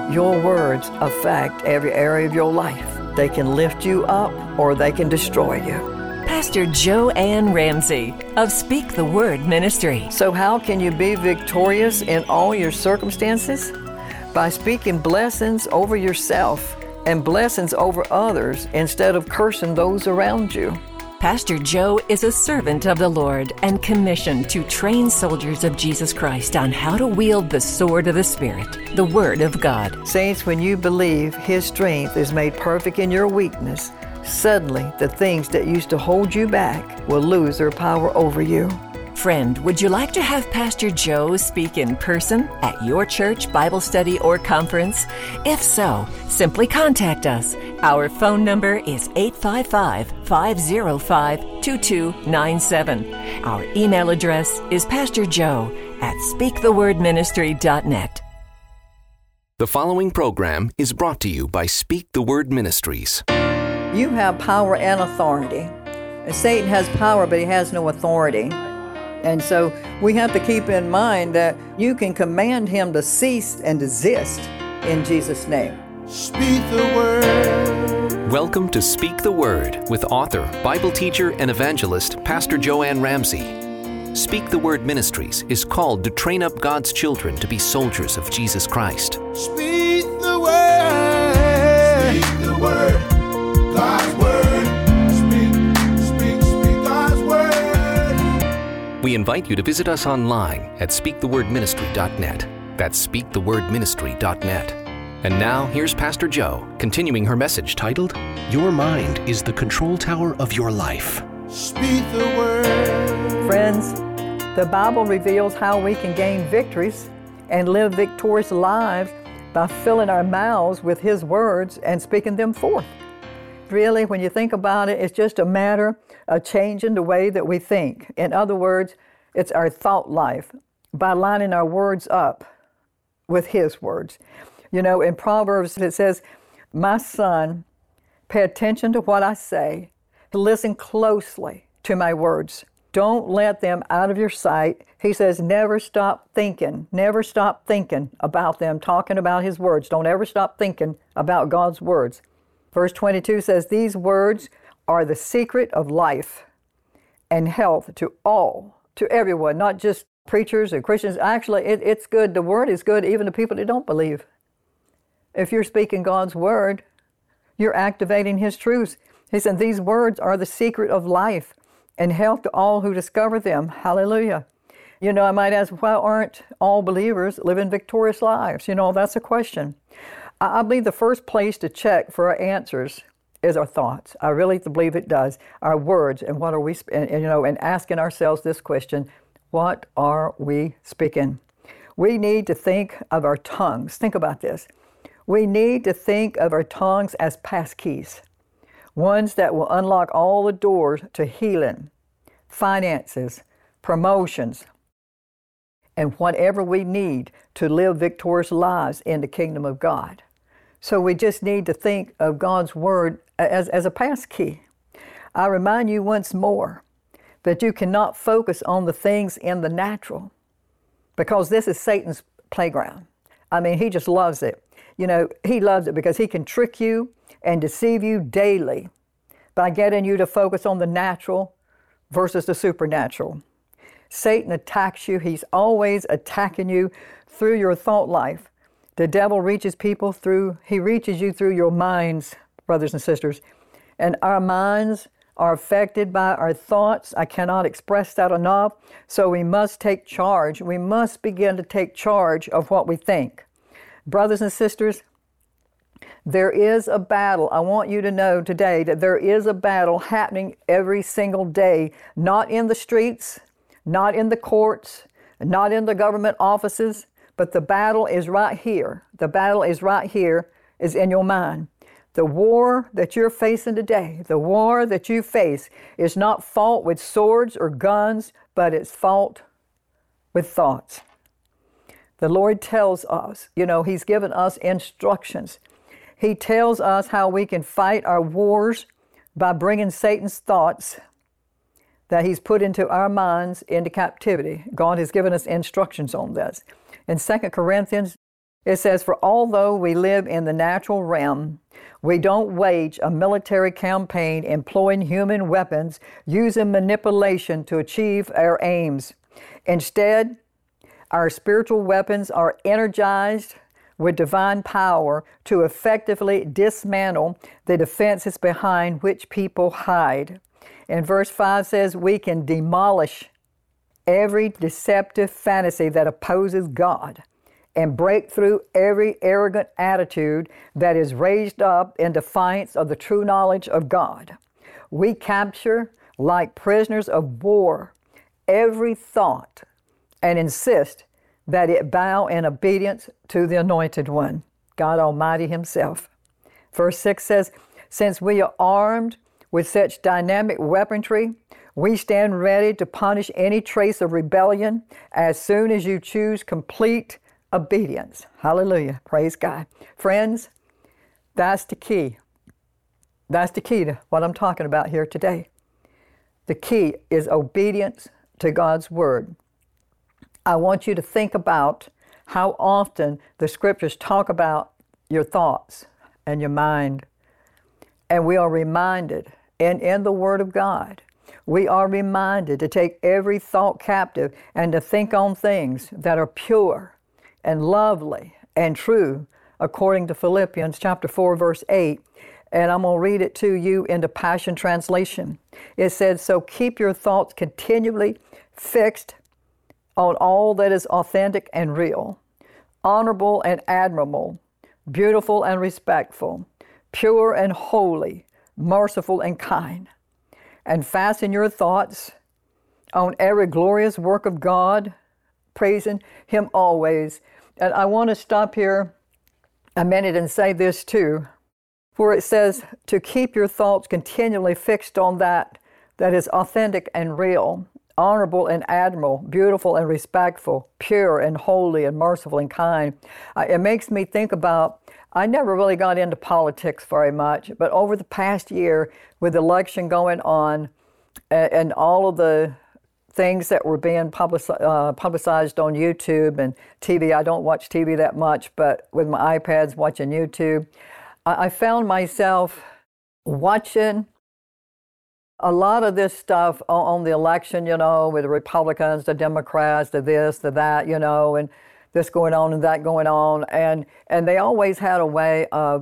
Your words affect every area of your life. They can lift you up or they can destroy you. Pastor Joanne Ramsey of Speak the Word Ministry. So how can you be victorious in all your circumstances? By speaking blessings over yourself and blessings over others instead of cursing those around you. Pastor Joe is a servant of the Lord and commissioned to train soldiers of Jesus Christ on how to wield the sword of the Spirit, the Word of God. Saints, when you believe His strength is made perfect in your weakness, suddenly the things that used to hold you back will lose their power over you. Friend, would you like to have Pastor Joe speak in person at your church, Bible study, or conference? If so, simply contact us. Our phone number is 855-505-2297. Our email address is pastorjoe@speakthewordministry.net. The following program is brought to you by Speak the Word Ministries. You have power and authority. Satan has power, but he has no authority. And so we have to keep in mind that you can command him to cease and desist in Jesus' name. Speak the word. Welcome to Speak the Word with author, Bible teacher, and evangelist, Pastor Joanne Ramsey. Speak the Word Ministries is called to train up God's children to be soldiers of Jesus Christ. Speak the word. Speak the word. God's word. Speak God's word. We invite you to visit us online at speakthewordministry.net. That's speakthewordministry.net. And now, here's Pastor Joe, continuing her message titled, Your Mind is the Control Tower of Your Life. Speak the word. Friends, the Bible reveals how we can gain victories and live victorious lives by filling our mouths with His words and speaking them forth. Really, when you think about it, it's just a matter of changing the way that we think. In other words, it's our thought life by lining our words up with His words. You know, in Proverbs it says, my son, pay attention to what I say, listen closely to my words. Don't let them out of your sight. He says, never stop thinking about them, talking about His words. Don't ever stop thinking about God's words. Verse 22 says, these words are the secret of life and health to everyone, not just preachers and Christians. Actually, it's good. The word is good even to people that don't believe. If you're speaking God's word, you're activating His truths. He said, these words are the secret of life and health to all who discover them. Hallelujah. You know, I might ask, why aren't all believers living victorious lives? You know, that's a question. I believe the first place to check for our answers is our thoughts. I really believe it does. Our words, and what are we, and asking ourselves this question, what are we speaking? We need to think of our tongues. Think about this. We need to think of our tongues as passkeys, ones that will unlock all the doors to healing, finances, promotions, and whatever we need to live victorious lives in the kingdom of God. So we just need to think of God's word as a passkey. I remind you once more that you cannot focus on the things in the natural, because this is Satan's playground. I mean, he just loves it. You know, he loves it because he can trick you and deceive you daily by getting you to focus on the natural versus the supernatural. Satan attacks you. He's always attacking you through your thought life. The devil reaches you through your minds, brothers and sisters. And our minds are affected by our thoughts. I cannot express that enough. So we must take charge. We must begin to take charge of what we think. Brothers and sisters, there is a battle. I want you to know today that there is a battle happening every single day, not in the streets, not in the courts, not in the government offices, but the battle is right here. The battle is right here, is in your mind. The war that you're facing today, the war that you face is not fought with swords or guns, but it's fought with thoughts. The Lord tells us, He's given us instructions. He tells us how we can fight our wars by bringing Satan's thoughts that He's put into our minds into captivity. God has given us instructions on this. In 2 Corinthians, It says, for although we live in the natural realm, we don't wage a military campaign employing human weapons, using manipulation to achieve our aims. Instead, our spiritual weapons are energized with divine power to effectively dismantle the defenses behind which people hide. And verse 5 says, we can demolish every deceptive fantasy that opposes God and break through every arrogant attitude that is raised up in defiance of the true knowledge of God. We capture, like prisoners of war, every thought and insist that it bow in obedience to the Anointed One, God Almighty Himself. Verse 6 says, since we are armed with such dynamic weaponry, we stand ready to punish any trace of rebellion as soon as you choose complete obedience. Hallelujah. Praise God. Friends, that's the key. That's the key to what I'm talking about here today. The key is obedience to God's Word. I want you to think about how often the Scriptures talk about your thoughts and your mind. And we are reminded, and in the Word of God, we are reminded to take every thought captive and to think on things that are pure and lovely and true, according to Philippians chapter 4, verse 8. And I'm going to read it to you in the Passion Translation. It says, so keep your thoughts continually fixed on all that is authentic and real, honorable and admirable, beautiful and respectful, pure and holy, merciful and kind. And fasten your thoughts on every glorious work of God, praising Him always. And I want to stop here a minute and say this too, where it says to keep your thoughts continually fixed on that is authentic and real, honorable and admirable, beautiful and respectful, pure and holy and merciful and kind. It makes me think about, I never really got into politics very much, but over the past year, with the election going on and all of the things that were being publicized on YouTube and TV, I don't watch TV that much, but with my iPads watching YouTube, I found myself watching a lot of this stuff on the election, with the Republicans, the Democrats, the this, the that, and this going on and that going on. And they always had a way of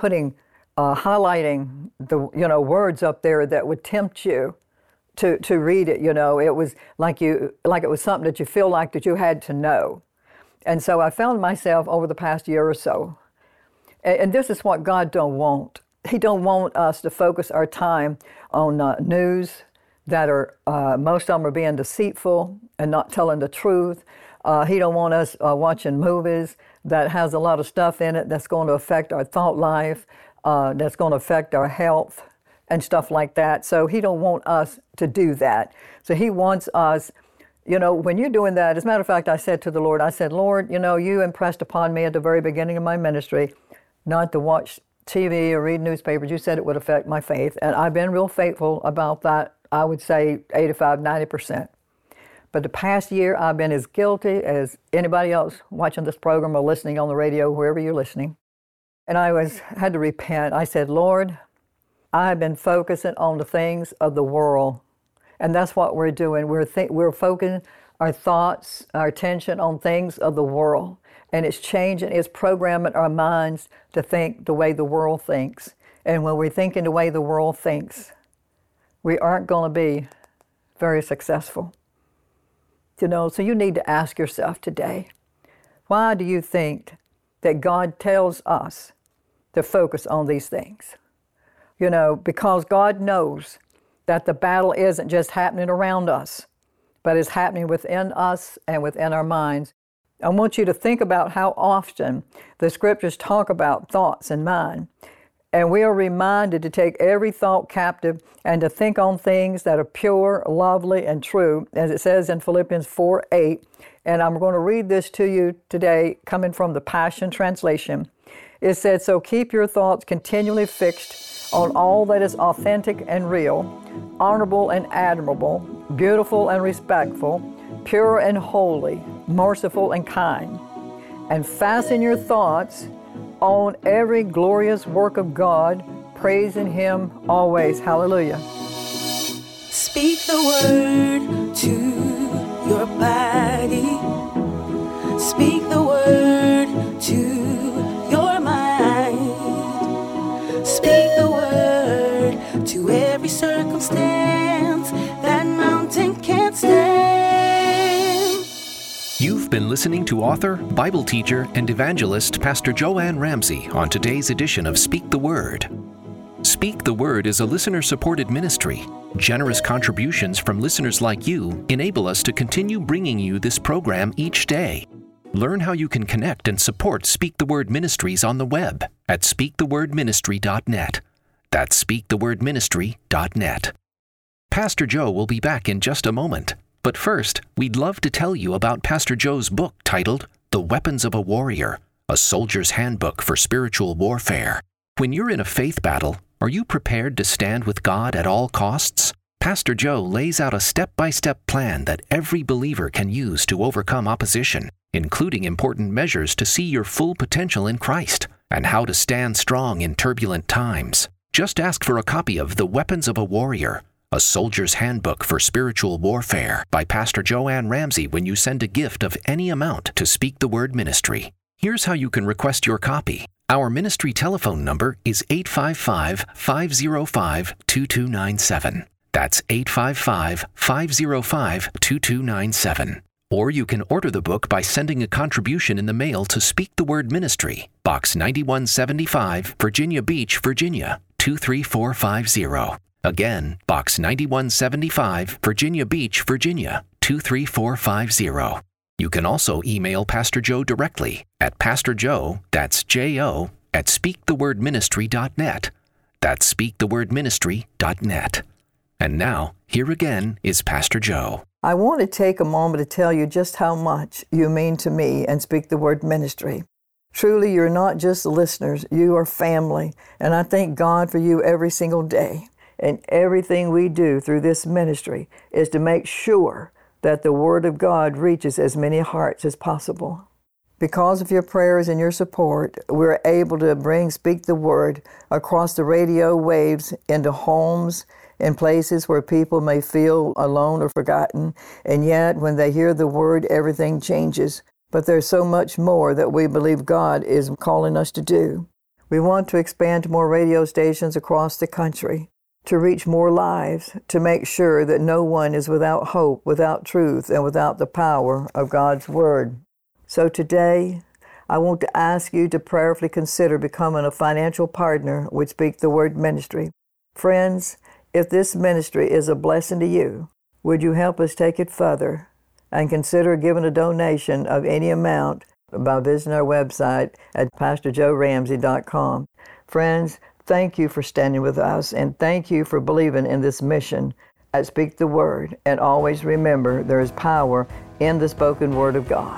highlighting the, words up there that would tempt you to read it. It was like it was something that you feel like that you had to know. And so I found myself over the past year or so, and this is what God don't want. He don't want us to focus our time on news that are, most of them are being deceitful and not telling the truth. He don't want us watching movies that has a lot of stuff in it that's going to affect our thought life, that's going to affect our health and stuff like that. So He don't want us to do that. So He wants us, when you're doing that, as a matter of fact, I said to the Lord, I said, Lord, you impressed upon me at the very beginning of my ministry not to watch TV or read newspapers. You said it would affect my faith, and I've been real faithful about that, I would say 85, 90%. But the past year, I've been as guilty as anybody else watching this program or listening on the radio, wherever you're listening. And I had to repent. I said, Lord, I've been focusing on the things of the world. And that's what we're doing. We're focusing our thoughts, our attention on things of the world. And it's changing, it's programming our minds to think the way the world thinks. And when we're thinking the way the world thinks, we aren't going to be very successful. So you need to ask yourself today, why do you think that God tells us to focus on these things? Because God knows that the battle isn't just happening around us, but is happening within us and within our minds. I want you to think about how often the Scriptures talk about thoughts and mind. And we are reminded to take every thought captive and to think on things that are pure, lovely, and true, as it says in Philippians 4:8. And I'm going to read this to you today, coming from the Passion Translation. It said, so keep your thoughts continually fixed on all that is authentic and real, honorable and admirable, beautiful and respectful, pure and holy, merciful and kind. and fasten your thoughts on every glorious work of God, praising Him always. Hallelujah. Speak the word to your body. Speak the word to your mind. Speak the word to every circumstance. That mountain can't stand. You've been listening to author, Bible teacher, and evangelist Pastor Joanne Ramsey on today's edition of Speak the Word. Speak the Word is a listener-supported ministry. Generous contributions from listeners like you enable us to continue bringing you this program each day. Learn how you can connect and support Speak the Word Ministries on the web at speakthewordministry.net. That's speakthewordministry.net. Pastor Joe will be back in just a moment. But first, we'd love to tell you about Pastor Joe's book titled The Weapons of a Warrior, a Soldier's Handbook for Spiritual Warfare. When you're in a faith battle, are you prepared to stand with God at all costs? Pastor Joe lays out a step-by-step plan that every believer can use to overcome opposition, including important measures to see your full potential in Christ and how to stand strong in turbulent times. Just ask for a copy of The Weapons of a Warrior, a Soldier's Handbook for Spiritual Warfare by Pastor Joanne Ramsey when you send a gift of any amount to Speak the Word Ministry. Here's how you can request your copy. Our ministry telephone number is 855-505-2297. That's 855-505-2297. Or you can order the book by sending a contribution in the mail to Speak the Word Ministry, Box 9175, Virginia Beach, Virginia, 23450. Again, Box 9175, Virginia Beach, Virginia, 23450. You can also email Pastor Joe directly at pastorjoe, that's J-O, at speakthewordministry.net. That's speakthewordministry.net. And now, here again is Pastor Joe. I want to take a moment to tell you just how much you mean to me and Speak the Word Ministry. Truly, you're not just listeners, you are family, and I thank God for you every single day. And everything we do through this ministry is to make sure that the Word of God reaches as many hearts as possible. Because of your prayers and your support, we're able to bring Speak the Word across the radio waves into homes, in places where people may feel alone or forgotten, and yet when they hear the Word, everything changes. But there's so much more that we believe God is calling us to do. We want to expand to more radio stations across the country, to reach more lives, to make sure that no one is without hope, without truth, and without the power of God's Word. So today, I want to ask you to prayerfully consider becoming a financial partner with Speak the Word Ministry. Friends, if this ministry is a blessing to you, would you help us take it further and consider giving a donation of any amount by visiting our website at pastorjoeramsey.com. Friends, thank you for standing with us, and thank you for believing in this mission at Speak the Word. And always remember, there is power in the spoken Word of God.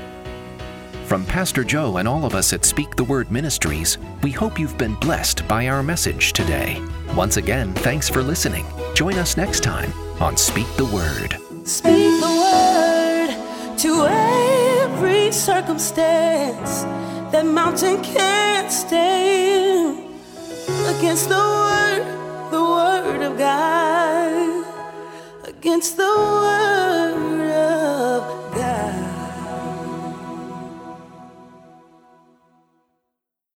From Pastor Joe and all of us at Speak the Word Ministries, we hope you've been blessed by our message today. Once again, thanks for listening. Join us next time on Speak the Word. Speak the word to every circumstance. That mountain can't stand against the word of God, against the word